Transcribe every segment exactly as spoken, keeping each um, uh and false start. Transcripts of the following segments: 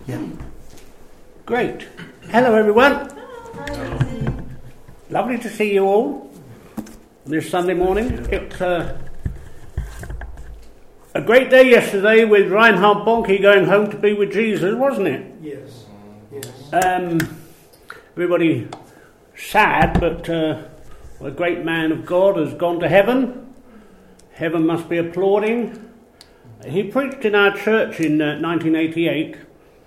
Yeah. Great. Hello, everyone. Hello. Lovely to see you all this Sunday morning. It's uh, a great day yesterday with Reinhard Bonnke going home to be with Jesus, wasn't it? Yes. Yes. Um, everybody sad, but uh, a great man of God has gone to heaven. Heaven must be applauding. He preached in our church in uh, nineteen eighty-eight.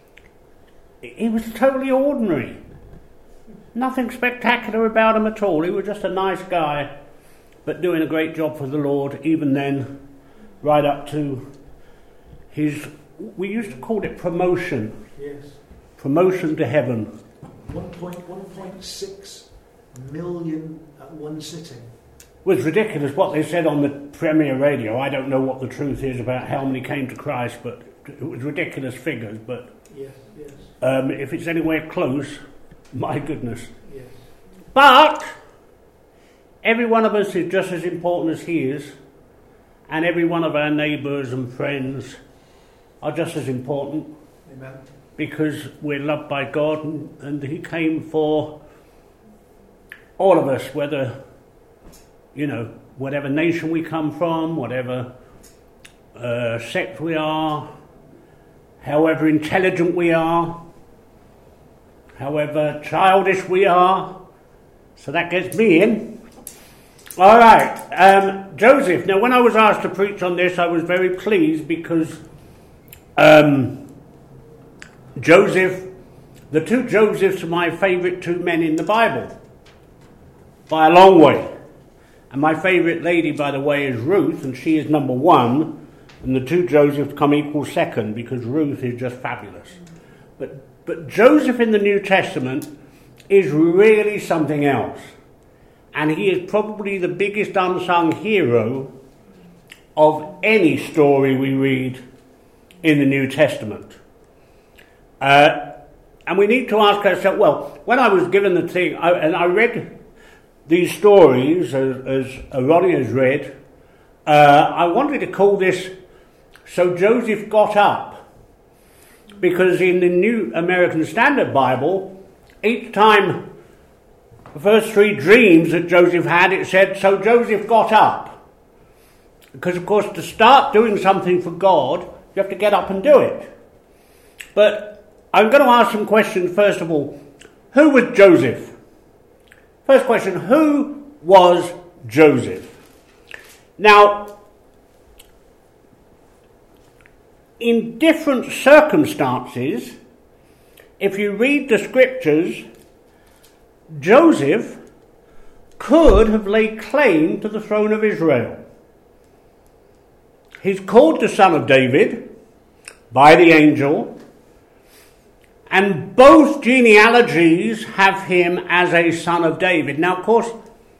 He was totally ordinary. Nothing spectacular about him at all. He was just a nice guy, but doing a great job for the Lord, even then, right up to his, we used to call it promotion. Yes. Promotion to heaven. one point six million at one sitting. It was ridiculous what they said on the Premier Radio. I don't know what the truth is about how many came to Christ, but it was ridiculous figures. But yes, yes. Um, if it's anywhere close, my goodness. Yes. But every one of us is just as important as he is, and every one of our neighbours and friends are just as important. Amen. Because we're loved by God, and, and he came for all of us, whether, you know, whatever nation we come from, whatever uh, sect we are, however intelligent we are, however childish we are. So that gets me in. All right, um, Joseph. Now, when I was asked to preach on this, I was very pleased because um, Joseph, the two Josephs are my favourite two men in the Bible, by a long way. And my favourite lady, by the way, is Ruth, and she is number one, and the two Josephs come equal second, because Ruth is just fabulous. But but Joseph in the New Testament is really something else. And he is probably the biggest unsung hero of any story we read in the New Testament. Uh, and we need to ask ourselves, well, when I was given the thing, I, and I read these stories, as, as Ronnie has read, uh, I wanted to call this So Joseph Got Up. Because in the New American Standard Bible, each time the first three dreams that Joseph had, it said, so Joseph got up. Because, of course, to start doing something for God, you have to get up and do it. But I'm going to ask some questions, first of all. Who was Joseph? First question, who was Joseph? Now, in different circumstances, if you read the scriptures, Joseph could have laid claim to the throne of Israel. He's called the son of David by the angel, and both genealogies have him as a son of David. Now, of course,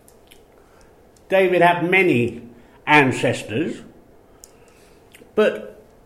David had many ancestors, but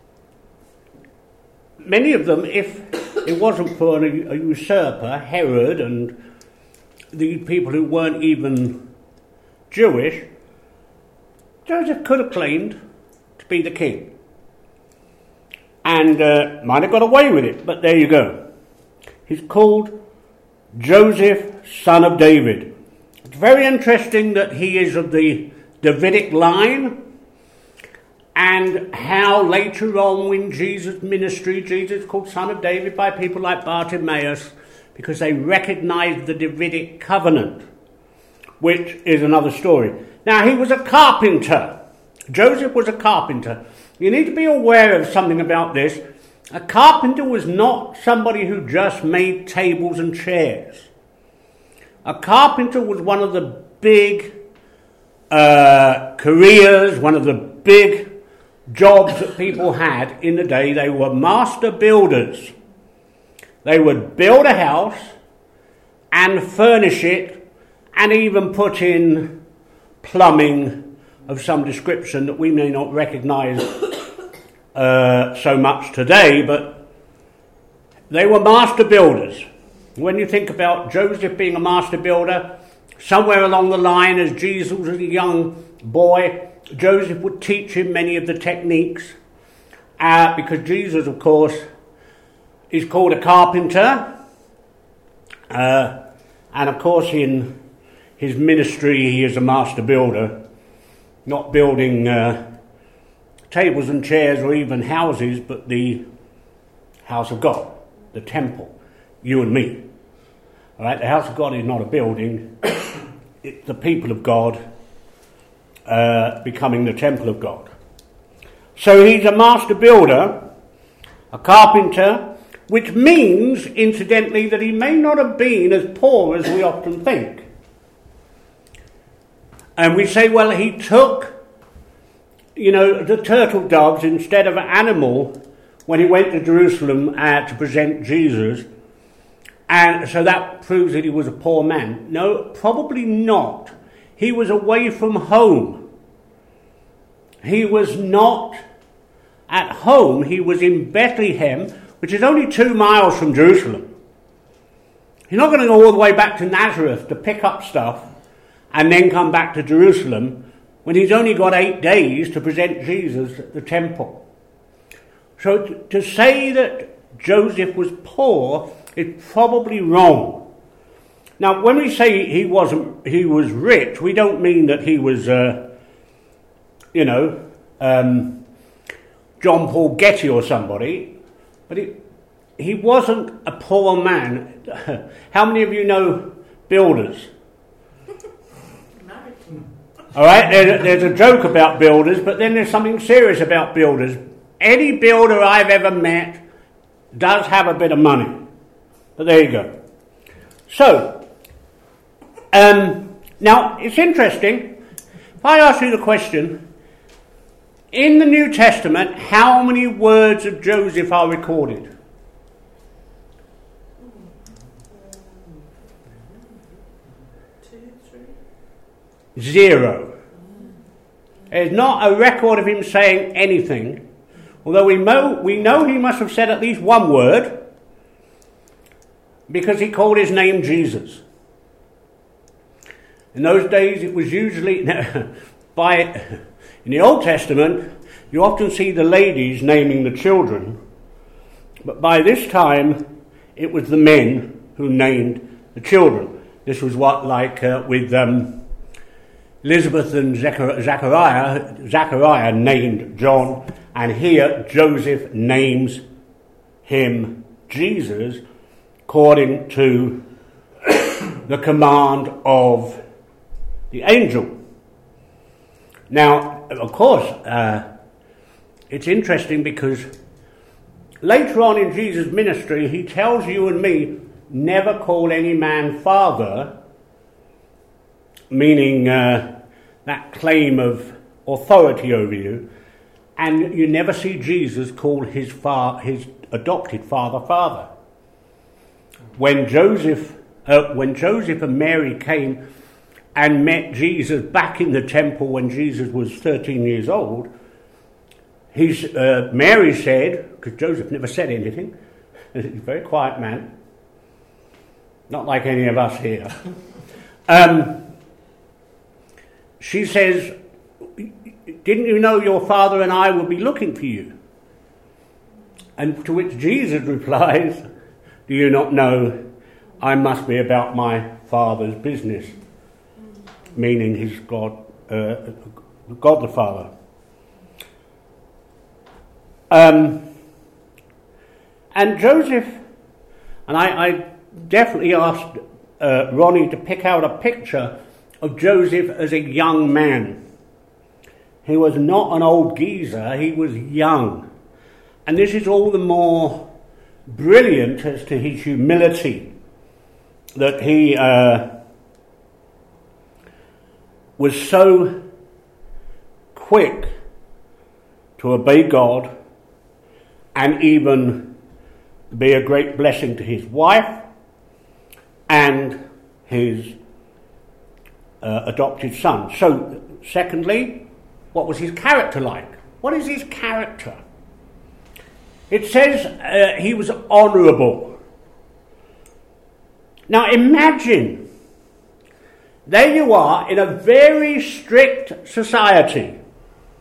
many of them, if it wasn't for a, a usurper, Herod, and the people who weren't even Jewish, Joseph could have claimed to be the king. And uh, might have got away with it, but there you go. He's called Joseph, son of David. It's very interesting that he is of the Davidic line, and how later on in Jesus' ministry, Jesus is called son of David by people like Bartimaeus, because they recognized the Davidic covenant, which is another story. Now, he was a carpenter. Joseph was a carpenter. You need to be aware of something about this. A carpenter was not somebody who just made tables and chairs. A carpenter was one of the big uh, careers, one of the big jobs that people had in the day. They were master builders. They would build a house and furnish it and even put in plumbing of some description that we may not recognize uh, so much today, but they were master builders. When you think about Joseph being a master builder, somewhere along the line as Jesus was a young boy, Joseph would teach him many of the techniques, uh, because Jesus, of course, He's called a carpenter. Uh, and of course in his ministry he is a master builder, not building uh, tables and chairs or even houses, but the house of God, the temple, you and me. All right, the house of God is not a building. It's the people of God uh, becoming the temple of God. So he's a master builder, a carpenter, which means, incidentally, that he may not have been as poor as we often think. And we say, well, he took, you know, the turtle doves instead of an animal when he went to Jerusalem uh, to present Jesus. And so that proves that he was a poor man. No, probably not. He was away from home. He was not at home. He was in Bethlehem, which is only two miles from Jerusalem. He's not going to go all the way back to Nazareth to pick up stuff and then come back to Jerusalem when he's only got eight days to present Jesus at the temple. So to, to say that Joseph was poor is probably wrong. Now, when we say he wasn't, he was rich, we don't mean that he was, uh, you know, um, John Paul Getty or somebody, but it, he wasn't a poor man. How many of you know builders? All right, there, there's a joke about builders, but then there's something serious about builders. Any builder I've ever met does have a bit of money. But there you go. So, um, now it's interesting. If I ask you the question, in the New Testament, how many words of Joseph are recorded? Two, three. Zero. There's not a record of him saying anything, although we know, we know he must have said at least one word, because he called his name Jesus. In those days it was usually, by in the Old Testament, you often see the ladies naming the children, but by this time it was the men who named the children. This was what, like uh, with um, Elizabeth and Zachariah, Zachariah named John, and here Joseph names him Jesus, according to the command of the angel. Now, of course, uh, it's interesting because later on in Jesus' ministry, he tells you and me, never call any man father, meaning uh, that claim of authority over you, and you never see Jesus call his, fa- his adopted father, father. When Joseph, uh, when Joseph and Mary came and met Jesus back in the temple when Jesus was thirteen years old, he's, uh, Mary said, because Joseph never said anything, he's a very quiet man, not like any of us here. Um, she says, didn't you know your father and I will be looking for you? And to which Jesus replies, do you not know I must be about my Father's business? Meaning his God, uh, God the Father. Um, and Joseph, and I, I definitely asked uh, Ronnie to pick out a picture of Joseph as a young man. He was not an old geezer, he was young. And this is all the more brilliant as to his humility, that he uh, was so quick to obey God and even be a great blessing to his wife and his uh, adopted son. So, secondly, what was his character like? What is his character? It says uh, he was honourable. Now imagine, there you are in a very strict society.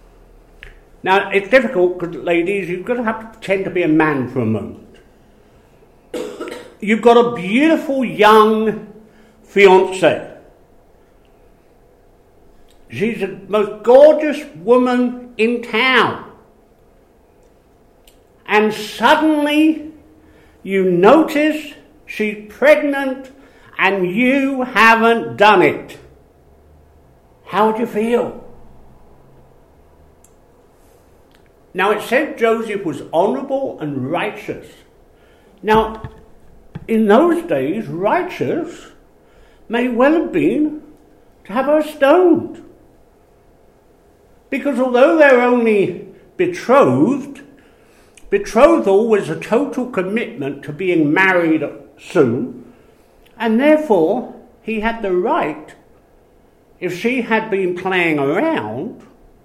Now it's difficult because, ladies, you've got to have to pretend to be a man for a moment. you've got a beautiful young fiancée. She's the most gorgeous woman in town. And suddenly you notice she's pregnant and you haven't done it. How would you feel? Now it said Joseph was honourable and righteous. Now, in those days, righteous may well have been to have her stoned. Because although they're only betrothed, betrothal was a total commitment to being married soon, and therefore he had the right, if she had been playing around,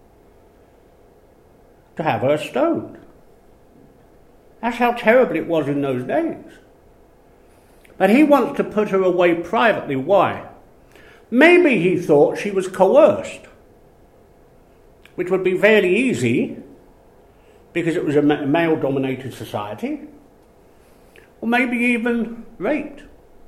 to have her stoned. That's how terrible it was in those days. But he wants to put her away privately. Why? Maybe he thought she was coerced, which would be fairly easy because it was a male-dominated society, or maybe even raped.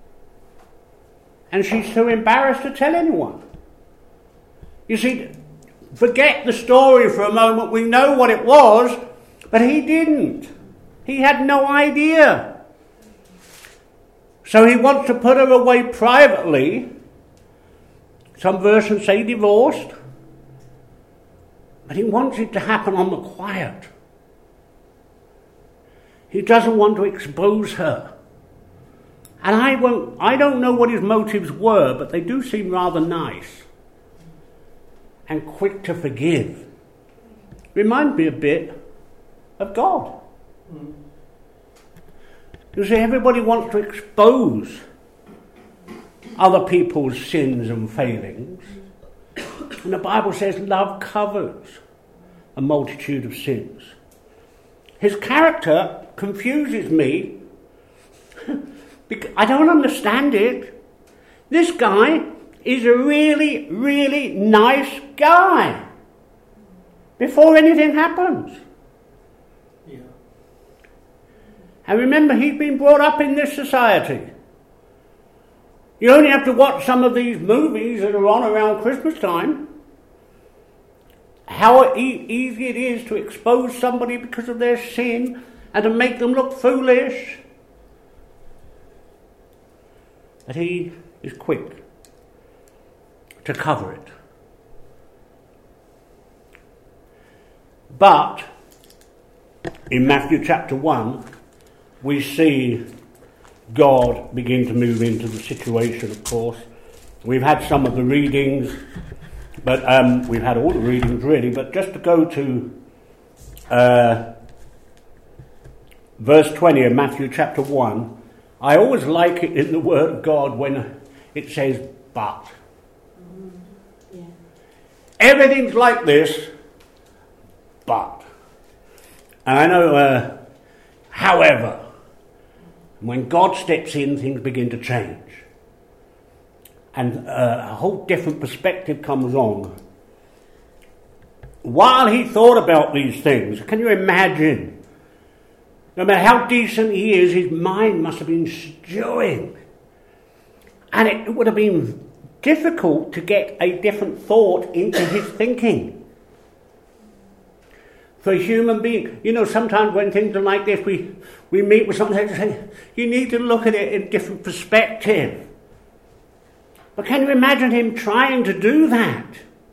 And she's too embarrassed to tell anyone. You see, forget the story for a moment. We know what it was, but he didn't. He had no idea. So he wants to put her away privately. Some versions say divorced. But he wants it to happen on the quiet. He doesn't want to expose her. And I won't, I don't know what his motives were, but they do seem rather nice. And quick to forgive. Remind me a bit of God. Mm. You see, everybody wants to expose other people's sins and failings. And the Bible says love covers a multitude of sins. His character confuses me. Because I don't understand it. This guy is a really, really nice guy. Before anything happens. Yeah. And remember, he's been brought up in this society. You only have to watch some of these movies that are on around Christmas time. How e- easy it is to expose somebody because of their sin and to make them look foolish. But he is quick to cover it. But in Matthew chapter one, we see God begin to move into the situation, of course. We've had some of the readings, but um, we've had all the readings really, but just to go to uh, verse twenty of Matthew chapter one, I always like it in the Word of God when it says, but. Mm, yeah. Everything's like this, but. And I know, uh, however, when God steps in, things begin to change. And uh, a whole different perspective comes on. While he thought about these things, can you imagine? No matter how decent he is, his mind must have been stewing. And it would have been difficult to get a different thought into his thinking. For a human being, you know, sometimes when things are like this, we, we meet with someone and say, you need to look at it in a different perspective. But can you imagine him trying to do that?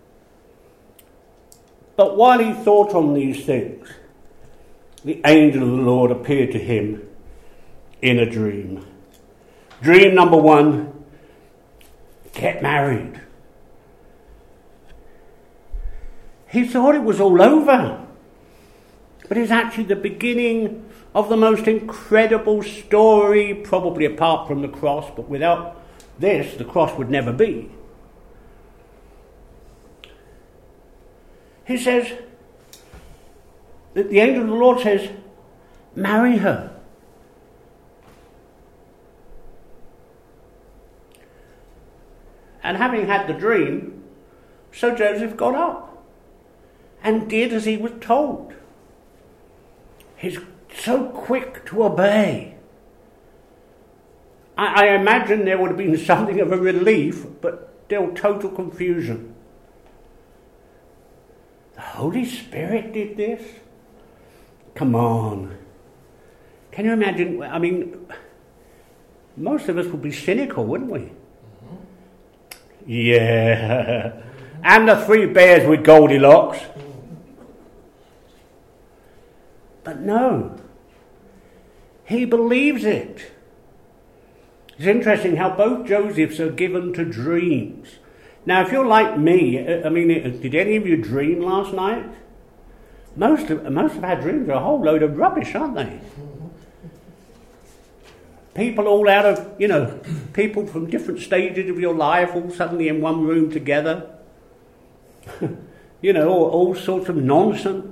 But while he thought on these things, the angel of the Lord appeared to him in a dream. Dream number one, get married. He thought it was all over. But it's actually the beginning of the most incredible story, probably apart from the cross, but without this, the cross would never be. He says, the angel of the Lord says, marry her. And having had the dream, so Joseph got up and did as he was told. He's so quick to obey. I, I imagine there would have been something of a relief, but still total confusion. The Holy Spirit did this? Come on. Can you imagine? I mean, most of us would be cynical, wouldn't we? Mm-hmm. Yeah. And the three bears with Goldilocks. But no. He believes it. It's interesting how both Josephs are given to dreams. Now, if you're like me, I mean, did any of you dream last night? Most of, most of our dreams are a whole load of rubbish, aren't they? People all out of, you know, people from different stages of your life all suddenly in one room together. You know, all, all sorts of nonsense.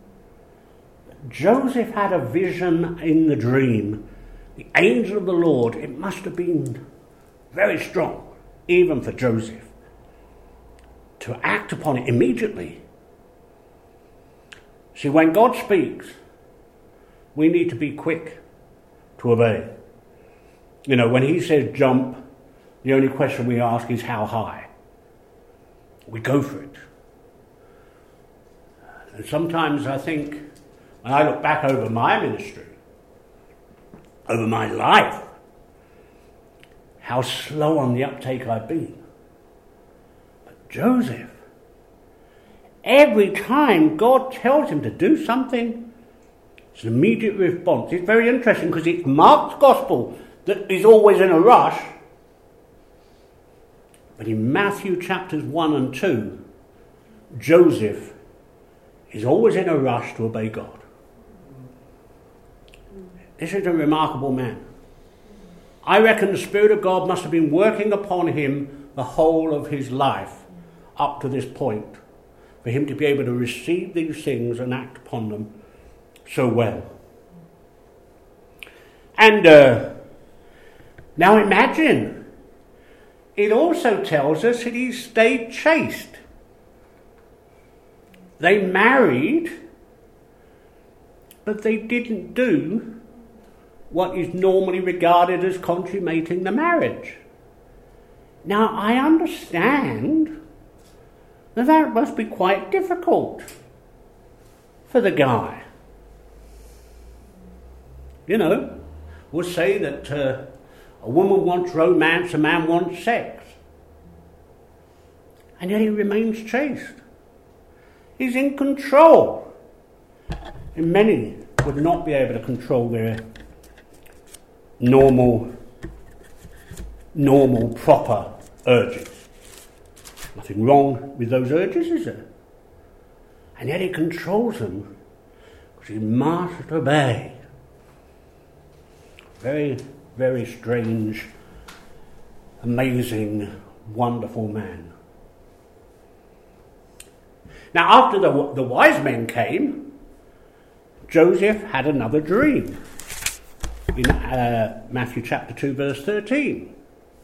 Joseph had a vision in the dream. The angel of the Lord, it must have been very strong, even for Joseph, to act upon it immediately. See, when God speaks, we need to be quick to obey. You know, when he says jump, the only question we ask is how high. We go for it. And sometimes I think, when I look back over my ministry, over my life, how slow on the uptake I've been. But Joseph, every time God tells him to do something, it's an immediate response. It's very interesting because it's Mark's gospel that is always in a rush. But in Matthew chapters one and two, Joseph is always in a rush to obey God. This is a remarkable man. I reckon the Spirit of God must have been working upon him the whole of his life up to this point, for him to be able to receive these things and act upon them so well. And uh, now imagine, it also tells us that he stayed chaste. They married, but they didn't do what is normally regarded as consummating the marriage. Now, I understand that that must be quite difficult for the guy. You know, we'll say that uh, a woman wants romance, a man wants sex. And yet he remains chaste. He's in control. And many would not be able to control their normal, normal, proper urges. Nothing wrong with those urges, is there? And yet he controls them because he must obey. Very, very strange, amazing, wonderful man. Now, after the, the wise men came, Joseph had another dream. In uh, Matthew chapter two, verse thirteen.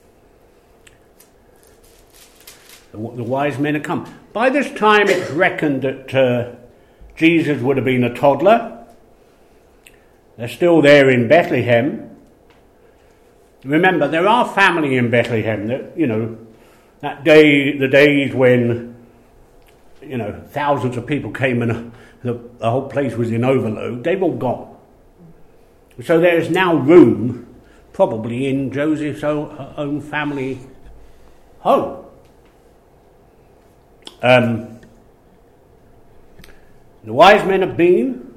The, the wise men had come. By this time it's reckoned that uh, Jesus would have been a toddler. They're still there in Bethlehem. Remember, there are family in Bethlehem. That, you know, that day, the days when, you know, thousands of people came and the, the whole place was in overload, they've all gone. So there is now room, probably in Joseph's own, own family home. Um, the wise men have been.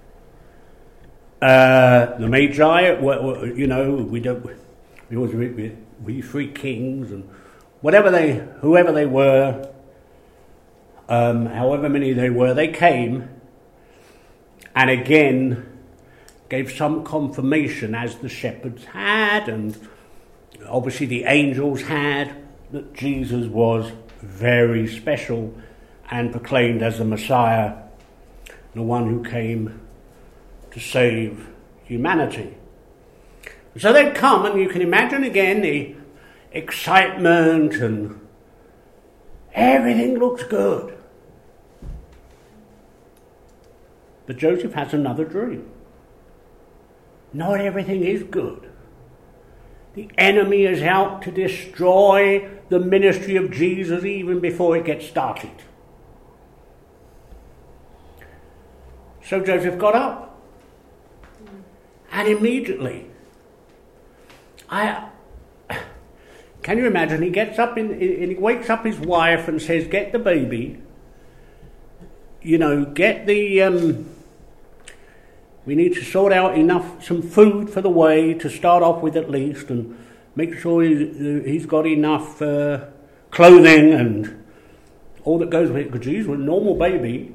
Uh, the Magi, you know, we don't. We always we, we three kings and whatever they, whoever they were, um, however many they were, they came, and again gave some confirmation, as the shepherds had, and obviously the angels had, that Jesus was very special and proclaimed as the Messiah, the one who came to save humanity. So they'd come, and you can imagine again the excitement, and everything looks good. But Joseph has another dream. Not everything is good. The enemy is out to destroy the ministry of Jesus even before it gets started. So Joseph got up, and immediately, I can you imagine? He gets up in, in, he wakes up his wife and says, "Get the baby. You know, get the. Um, we need to sort out enough, some food for the way to start off with at least, and make sure he's, he's got enough uh, clothing and all that goes with it. Because he's a normal baby."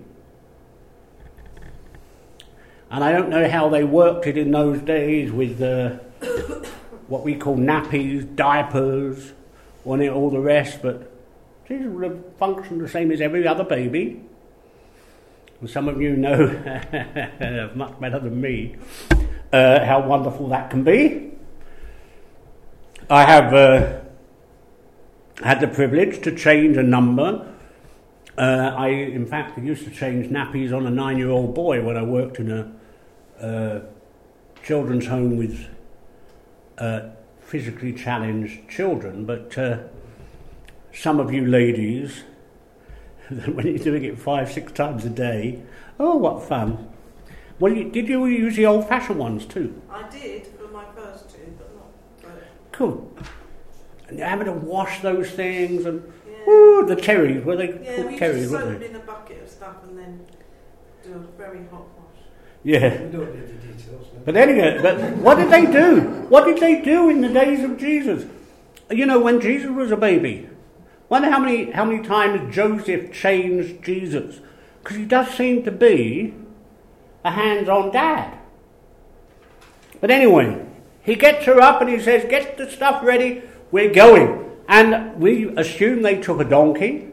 And I don't know how they worked it in those days with uh, what we call nappies, diapers, and all the rest, but Jesus would have functioned the same as every other baby. And some of you know much better than me uh, how wonderful that can be. I have uh, had the privilege to change a number. Uh, I, in fact, used to change nappies on a nine-year-old boy when I worked in a uh, children's home with uh, physically challenged children. But uh, some of you ladies, when you're doing it five, six times a day, oh, what fun! Well, you, did you use the old-fashioned ones too? I did for my first two, but not for... Cool. And you're having to wash those things and... Yeah. Ooh, the terries, were they Yeah, called we terries, just soak weren't them they? in a bucket of stuff and then do a very hot wash. Yeah. We don't need the details. No? But anyway, but what did they do? What did they do in the days of Jesus? You know, when Jesus was a baby, wonder how many how many times Joseph changed Jesus, because he does seem to be a hands-on dad. But anyway, he gets her up and he says, "Get the stuff ready, we're going." And we assume they took a donkey,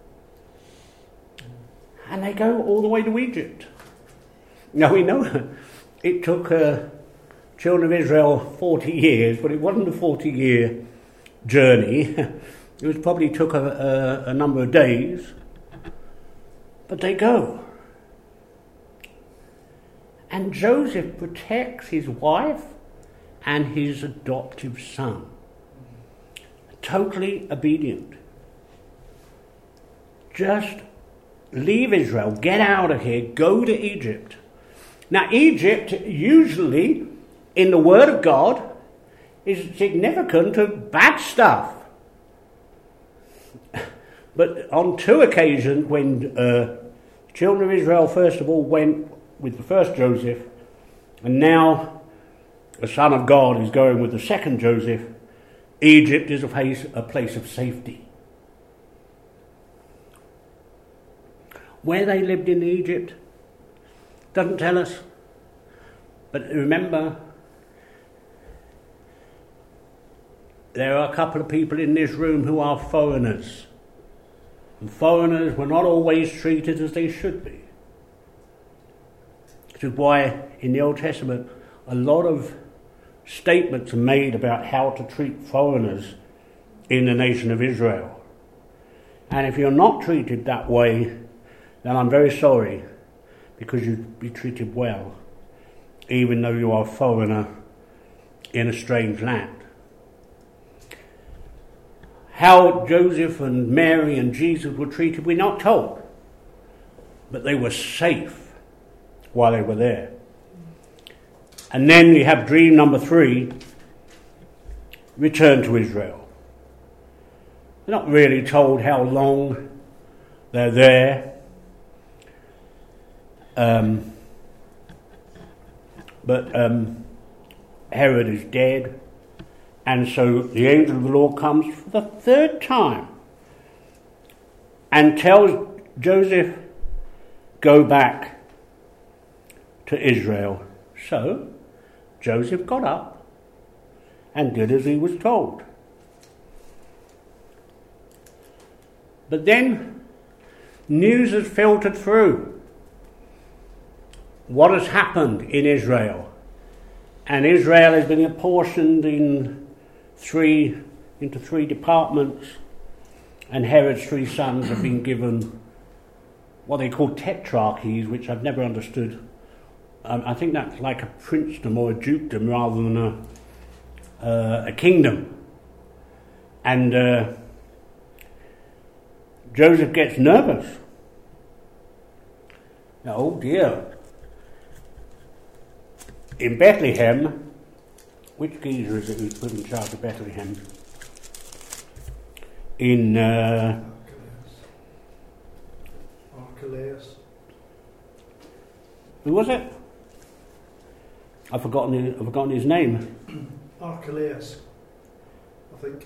and they go all the way to Egypt. Now we know it took uh, children of Israel forty years, but it wasn't a forty-year journey. It was probably took a, a, a number of days, but they go. And Joseph protects his wife and his adoptive son. Totally obedient. Just leave Israel, get out of here, go to Egypt. Now, Egypt, usually, in the Word of God, is significant of bad stuff. But on two occasions, when uh, children of Israel, first of all, went with the first Joseph, and now the Son of God is going with the second Joseph, Egypt is a place, a place of safety. Where they lived in Egypt doesn't tell us. But remember, there are a couple of people in this room who are foreigners. And foreigners were not always treated as they should be. Which is why in the Old Testament a lot of statements are made about how to treat foreigners in the nation of Israel. And if you're not treated that way, then I'm very sorry, because you'd be treated well, even though you are a foreigner in a strange land. How Joseph and Mary and Jesus were treated, we're not told. But they were safe while they were there. And then we have dream number three, return to Israel. They're not really told how long they're there. Um, but um, Herod is dead, and so the angel of the Lord comes for the third time and tells Joseph, go back to Israel. So Joseph got up and did as he was told. But then news has filtered through what has happened in Israel. And Israel has been apportioned in three into three departments, and Herod's three sons have been given what they call tetrarchies, which I've never understood. Um, I think that's like a princedom or a dukedom rather than a uh, a kingdom. And uh, Joseph gets nervous. Now, oh dear. In Bethlehem, which geezer is it who's put in charge of Bethlehem? In uh, Archelaus. Who was it? I've forgotten his, I've forgotten his name. Archelaus, I think.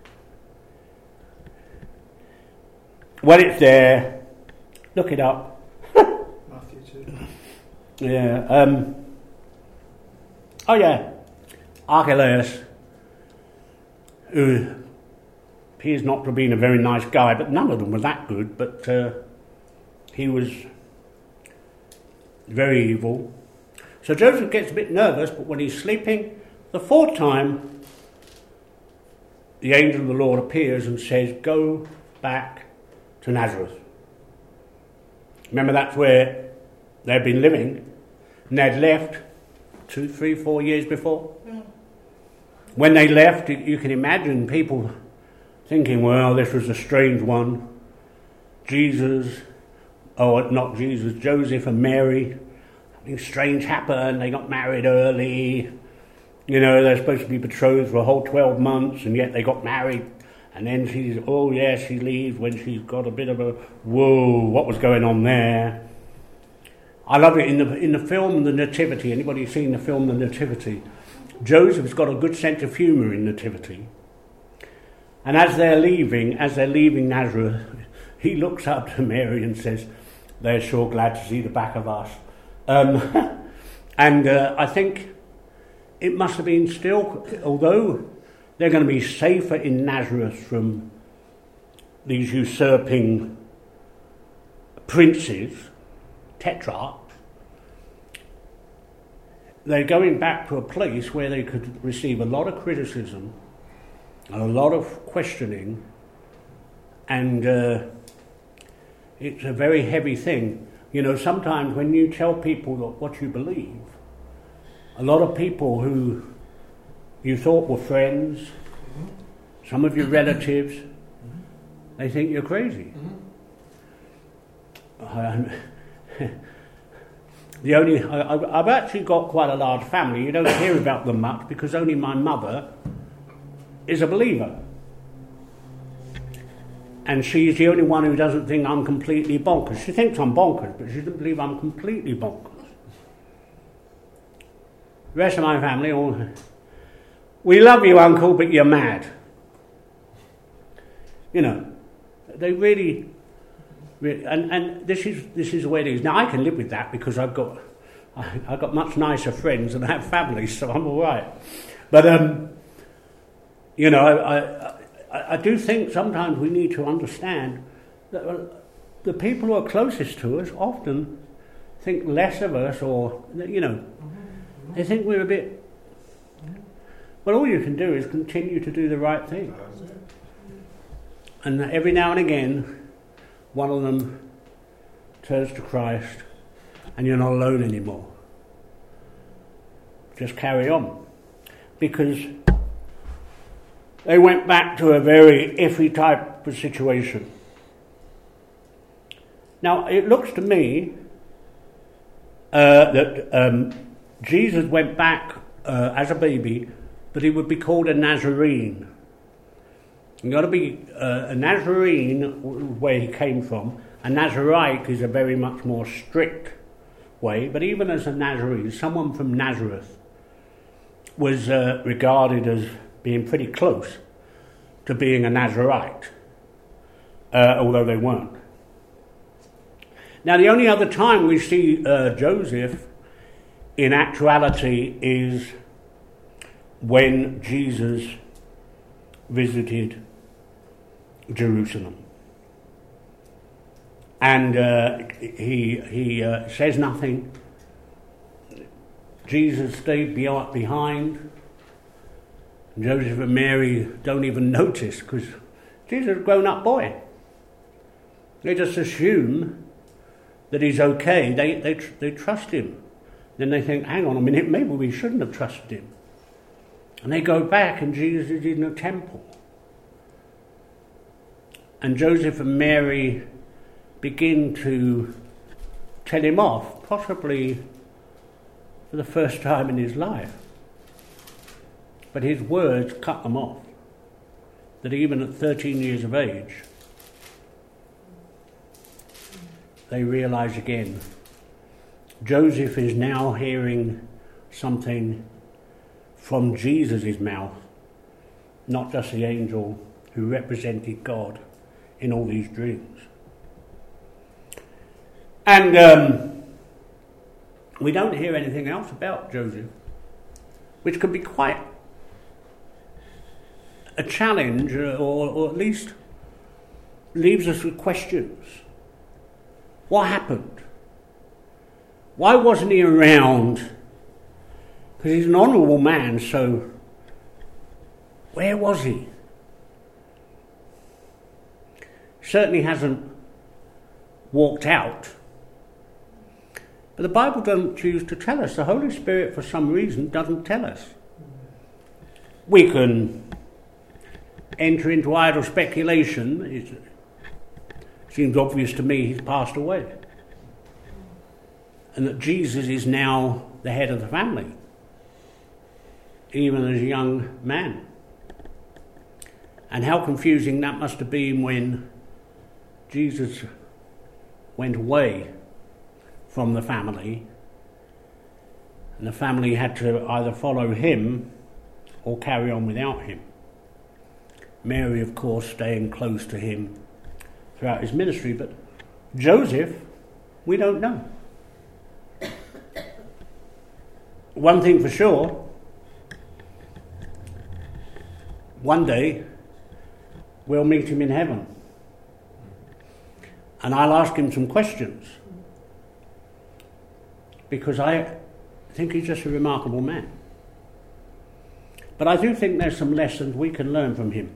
Well, it's there. Look it up. Matthew two. Yeah. Um, oh yeah, Archelaus, who appears not to have been a very nice guy, but none of them were that good. But uh, he was very evil. So Joseph gets a bit nervous, but when he's sleeping, the fourth time, the angel of the Lord appears and says, "Go back to Nazareth." Remember, that's where they'd been living, and they'd left two, three, four years before. Mm. When they left, you can imagine people thinking, well, this was a strange one. Jesus, oh, not Jesus, Joseph and Mary, something strange happened, they got married early. You know, they're supposed to be betrothed for a whole twelve months, and yet they got married. And then she's, oh yeah, she leaves when she's got a bit of a, whoa, what was going on there? I love it in the in the film The Nativity. Anybody seen the film The Nativity? Joseph's got a good sense of humour in Nativity. And as they're leaving, as they're leaving Nazareth, he looks up to Mary and says, "They're sure glad to see the back of us." Um, and uh, I think it must have been still, although they're going to be safer in Nazareth from these usurping princes, tetrarchs, they're going back to a place where they could receive a lot of criticism, a lot of questioning, and uh, it's a very heavy thing. You know, sometimes when you tell people what you believe, a lot of people who you thought were friends, mm-hmm. some of your relatives, mm-hmm. they think you're crazy. Mm-hmm. Um, the only I, I've actually got quite a large family. You don't hear about them much because only my mother is a believer, and she's the only one who doesn't think I'm completely bonkers. She thinks I'm bonkers, but she doesn't believe I'm completely bonkers. The rest of my family all, "We love you, Uncle, but you're mad." You know, they really, really and, and this is this is the way it is. Now I can live with that because I've got I, I've got much nicer friends and I have families, so I'm all right. But um, you know, I, I I do think sometimes we need to understand that the people who are closest to us often think less of us, or you know, they think we're a bit. But all you can do is continue to do the right thing. And every now and again, one of them turns to Christ, and you're not alone anymore. Just carry on. Because they went back to a very iffy type of situation. Now, it looks to me uh, that um, Jesus went back uh, as a baby, but he would be called a Nazarene. You've got to be uh, a Nazarene, where he came from. A Nazarite is a very much more strict way, but even as a Nazarene, someone from Nazareth was uh, regarded as being pretty close to being a Nazarite, uh, although they weren't. Now, the only other time we see uh, Joseph in actuality is when Jesus visited Jerusalem. And uh, he he uh, says nothing. Jesus stayed behind. Joseph and Mary don't even notice because Jesus is a grown-up boy. They just assume that he's okay. They, they, they trust him. Then they think, hang on a minute, maybe we shouldn't have trusted him. And they go back and Jesus is in the temple. And Joseph and Mary begin to tell him off, possibly for the first time in his life. But his words cut them off. That even at thirteen years of age, they realise again, Joseph is now hearing something from Jesus' mouth, not just the angel who represented God in all these dreams. And um, we don't hear anything else about Joseph, which could be quite a challenge, or, or at least leaves us with questions. What happened? Why wasn't he around? Because he's an honourable man, so where was he? Certainly hasn't walked out. But the Bible doesn't choose to tell us. The Holy Spirit, for some reason, doesn't tell us. We can enter into idle speculation. It seems obvious to me he's passed away. And that Jesus is now the head of the family, even as a young man. And how confusing that must have been when Jesus went away from the family, and the family had to either follow him or carry on without him. Mary, of course, staying close to him throughout his ministry, but Joseph, we don't know. One thing for sure, one day we'll meet him in heaven, and I'll ask him some questions, because I think he's just a remarkable man. But I do think there's some lessons we can learn from him.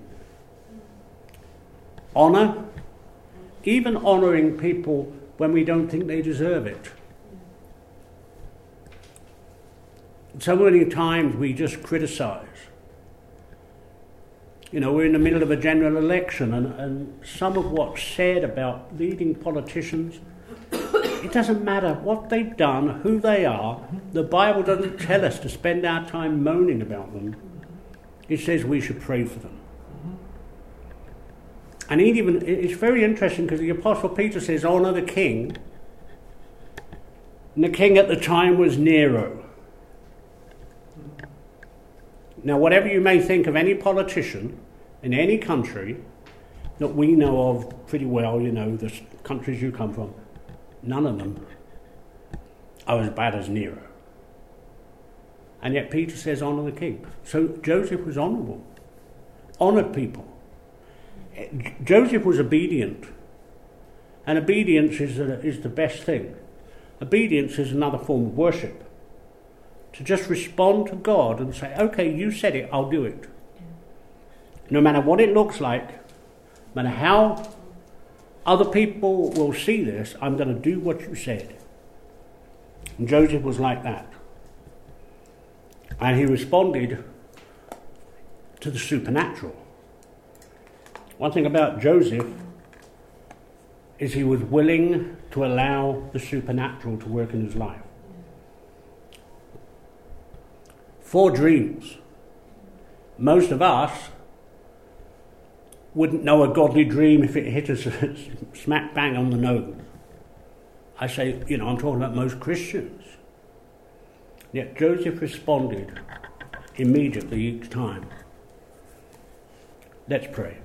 Honour, even honouring people when we don't think they deserve it. So many times we just criticise. You know, we're in the middle of a general election, and, and some of what's said about leading politicians, it doesn't matter what they've done, who they are. The Bible doesn't tell us to spend our time moaning about them. It says we should pray for them. And even it's very interesting because the Apostle Peter says, honour the king. And the king at the time was Nero. Now, whatever you may think of any politician in any country that we know of pretty well, you know, the countries you come from, none of them are as bad as Nero. And yet Peter says, honour the king. So Joseph was honourable, honoured people. Joseph was obedient. And obedience is, a, is the best thing. Obedience is another form of worship. To just respond to God and say, okay, you said it, I'll do it. No matter what it looks like, no matter how other people will see this, I'm going to do what you said. And Joseph was like that. And he responded to the supernatural. One thing about Joseph is he was willing to allow the supernatural to work in his life. Four dreams. Most of us wouldn't know a godly dream if it hit us smack bang on the nose. I say, you know, I'm talking about most Christians. Yet Joseph responded immediately each time. Let's pray.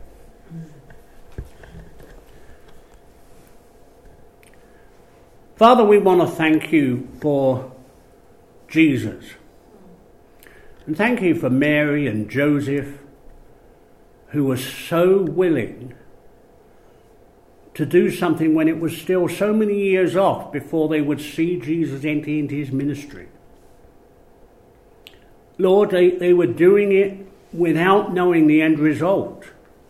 Father, we want to thank you for Jesus. And thank you for Mary and Joseph, who were so willing to do something when it was still so many years off before they would see Jesus enter into his ministry. Lord, they, they were doing it without knowing the end result.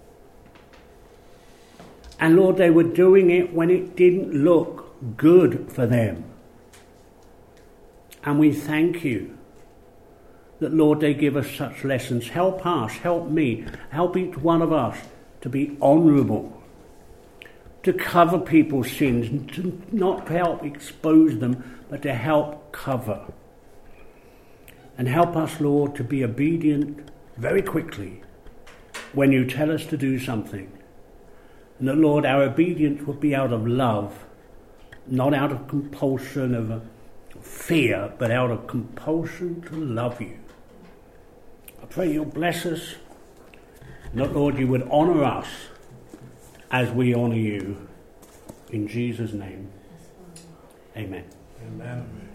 And Lord, they were doing it when it didn't look good for them. And we thank you that, Lord, they give us such lessons. Help us, help me, help each one of us to be honourable, to cover people's sins, to not help expose them, but to help cover. And help us, Lord, to be obedient very quickly when you tell us to do something. And that, Lord, our obedience will be out of love, not out of compulsion of fear, but out of compulsion to love you. I pray you'll bless us, and that, Lord, you would honour us as we honour you. In Jesus' name, amen. Amen.